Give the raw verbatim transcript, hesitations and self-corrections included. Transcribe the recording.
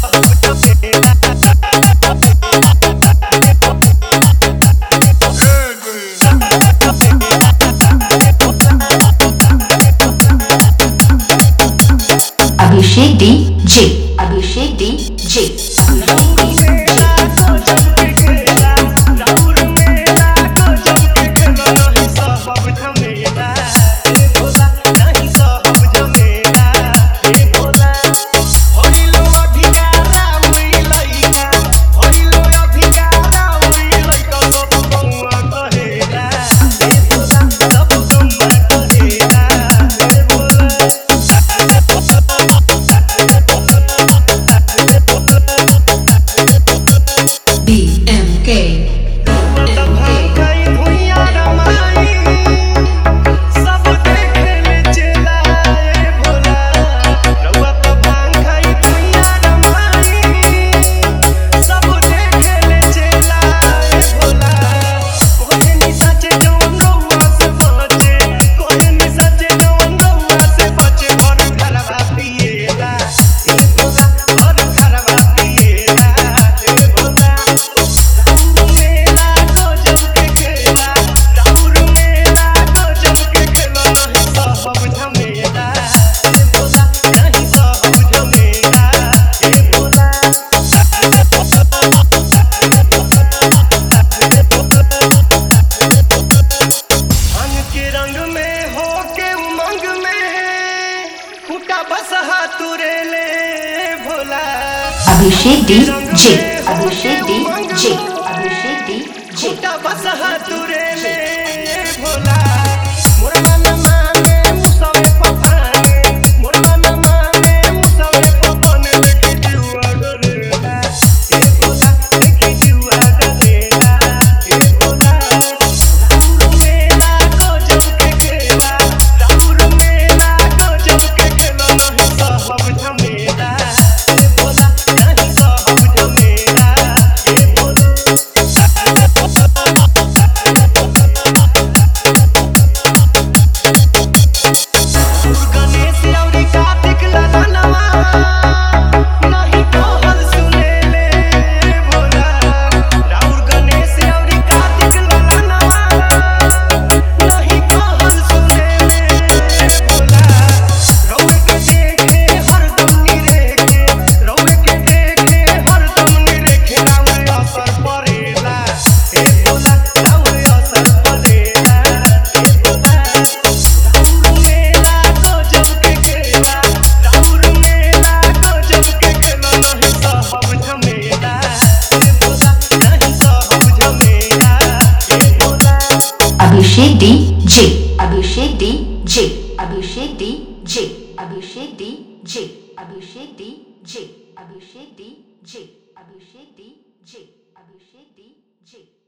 Abhishek DJ Abhishek DJ Abhishek DJ Abhishek DJ Abhishek DJ बसहा तुरे ले भोला मोर मन माने मुसवे पपाने मोर मन माने मुसवे पपाने लेके जुआ डरेला ए भोला लेके जुआ डरेला ए भोला राउर मेला गजब के खेला राउर मेला गजब के खेला नहीं सहब झमेला ए Bhola Abhishek DJ Abhishek DJ Abhishek DJ Abhishek DJ Abhishek DJ Abhishek DJ Abhishek DJ Abhishek DJ